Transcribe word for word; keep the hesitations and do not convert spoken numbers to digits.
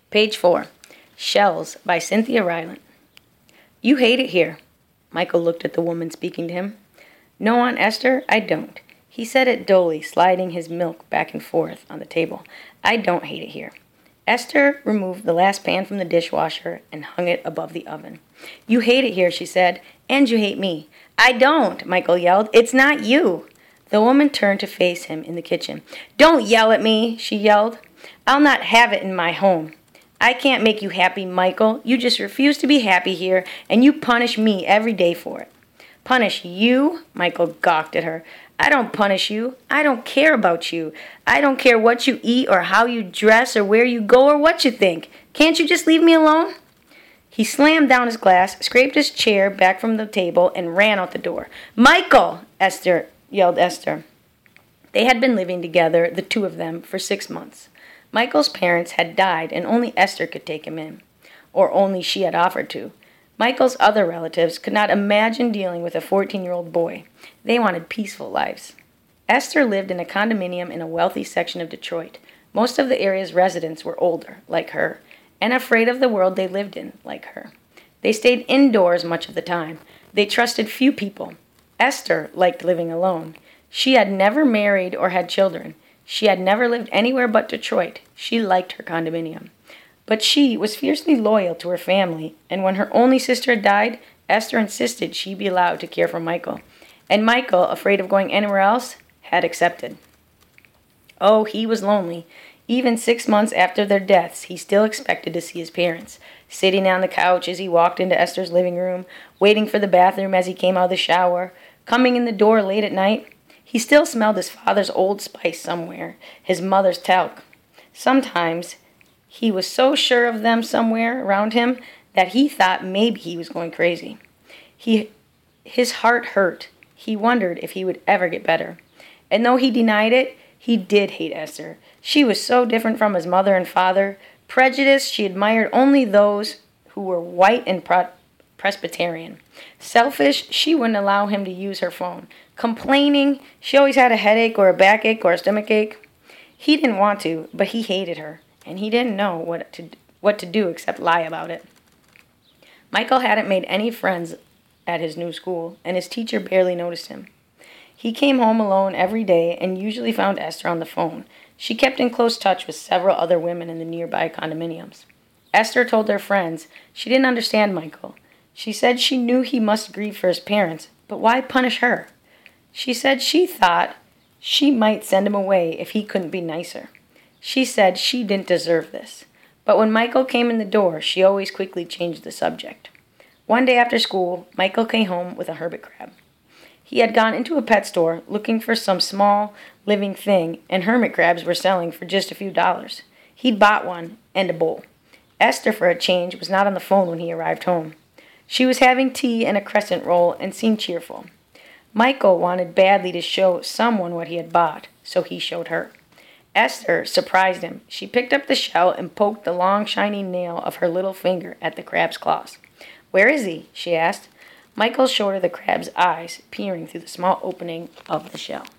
Page four. Shells by Cynthia Rylant. You hate it here. Michael looked at the woman speaking to him. No, Aunt Esther, I don't. He said it dully, sliding his milk back and forth on the table. I don't hate it here. Esther removed the last pan from the dishwasher and hung it above the oven. You hate it here, she said, and you hate me. I don't, Michael yelled. It's not you. The woman turned to face him in the kitchen. Don't yell at me, she yelled. I'll not have it in my home. I can't make you happy, Michael. You just refuse to be happy here, and you punish me every day for it. Punish you? Michael gawked at her. I don't punish you. I don't care about you. I don't care what you eat or how you dress or where you go or what you think. Can't you just leave me alone? He slammed down his glass, scraped his chair back from the table, and ran out the door. Michael! Esther yelled Esther. They had been living together, the two of them, for six months. Michael's parents had died, and only Esther could take him in, or only she had offered to. Michael's other relatives could not imagine dealing with a fourteen-year-old boy. They wanted peaceful lives. Esther lived in a condominium in a wealthy section of Detroit. Most of the area's residents were older, like her, and afraid of the world they lived in, like her. They stayed indoors much of the time. They trusted few people. Esther liked living alone. She had never married or had children. She had never lived anywhere but Detroit. She liked her condominium. But she was fiercely loyal to her family, and when her only sister had died, Esther insisted she be allowed to care for Michael. And Michael, afraid of going anywhere else, had accepted. Oh, he was lonely. Even six months after their deaths, he still expected to see his parents, sitting on the couch as he walked into Esther's living room, waiting for the bathroom as he came out of the shower, coming in the door late at night. He still smelled his father's Old Spice somewhere, his mother's talc. Sometimes he was so sure of them somewhere around him that he thought maybe he was going crazy. He, his heart hurt. He wondered if he would ever get better. And though he denied it, he did hate Esther. She was so different from his mother and father. Prejudiced, she admired only those who were white and pro- Presbyterian. Selfish, she wouldn't allow him to use her phone. Complaining, she always had a headache or a backache or a stomachache. He didn't want to, but he hated her, and he didn't know what to what to do except lie about it. Michael hadn't made any friends at his new school, and his teacher barely noticed him. He came home alone every day and usually found Esther on the phone. She kept in close touch with several other women in the nearby condominiums. Esther told her friends she didn't understand Michael. She said she knew he must grieve for his parents, but why punish her? She said she thought she might send him away if he couldn't be nicer. She said she didn't deserve this. But when Michael came in the door, she always quickly changed the subject. One day after school, Michael came home with a hermit crab. He had gone into a pet store looking for some small living thing, and hermit crabs were selling for just a few dollars. He'd bought one and a bowl. Esther, for a change, was not on the phone when he arrived home. She was having tea and a crescent roll and seemed cheerful. Michael wanted badly to show someone what he had bought, so he showed her. Esther surprised him. She picked up the shell and poked the long, shiny nail of her little finger at the crab's claws. Where is he? She asked. Michael showed her the crab's eyes peering through the small opening of the shell.